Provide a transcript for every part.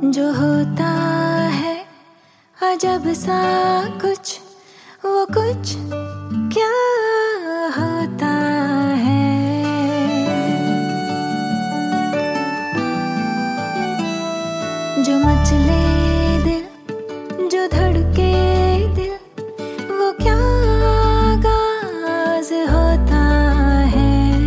जो होता है अजब सा कुछ, वो कुछ क्या होता है। जो मचले दिल, जो धड़के दिल, वो क्या आगाज होता है।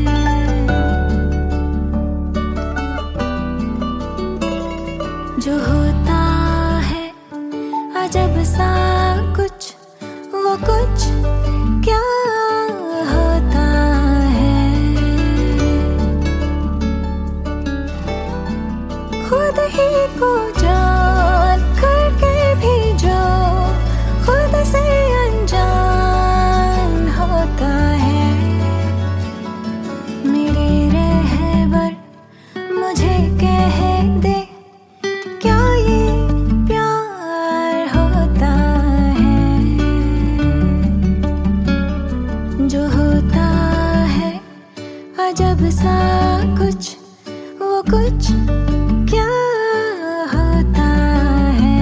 जो होता है अजब सा कुछ, वो कुछ क्या होता है। खुद ही को जान करके भी जो खुद से अनजान होता है। मेरे रहबर मुझे कह दे, क्या ये प्यार होता है। जो होता है अजब सा कुछ, वो कुछ क्या होता है।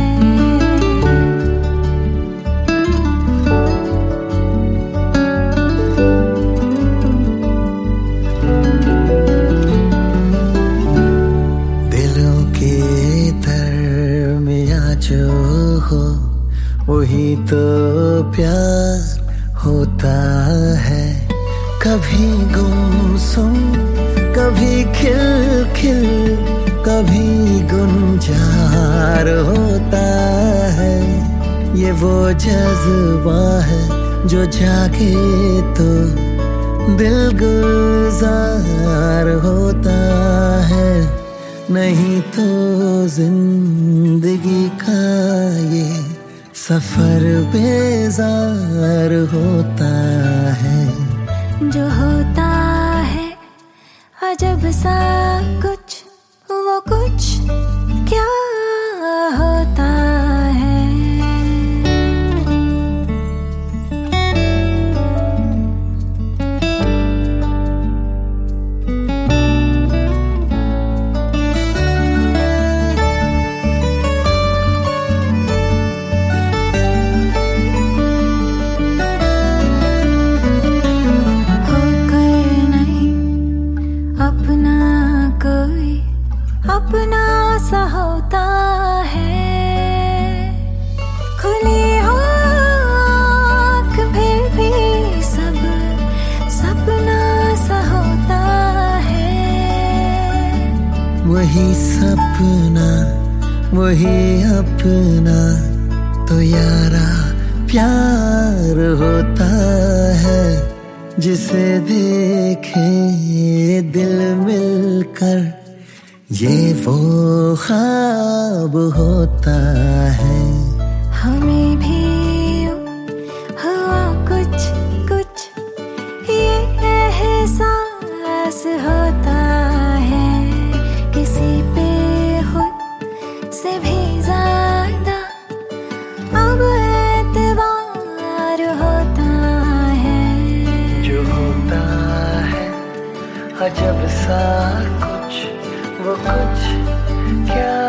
दिलों के दरमियाँ जो हो, वही तो प्यार होता है। कभी गुमसुम, कभी खिल खिल, कभी गुंजार होता है। ये वो जज्बा है जो जागे तो दिल गुलजार होता है। नहीं तो जिंदगी का ये सफर बेजार होता है। जो होता है अजब सा कुछ, वो कुछ क्या होता है। अपना सा होता है। खुली हो आँख फिर भी सब सपना सा होता है। वही सपना, वही अपना तो यारा प्यार होता है। जिसे देखे दिल मिलकर, ये वो ख्वाब होता है। हमें भी हुआ कुछ कुछ, ये एहसास होता है। किसी पे खुद से भी ज्यादा अब एतबार होता है। जो होता है अजब सा कुछ, वो कुछ क्या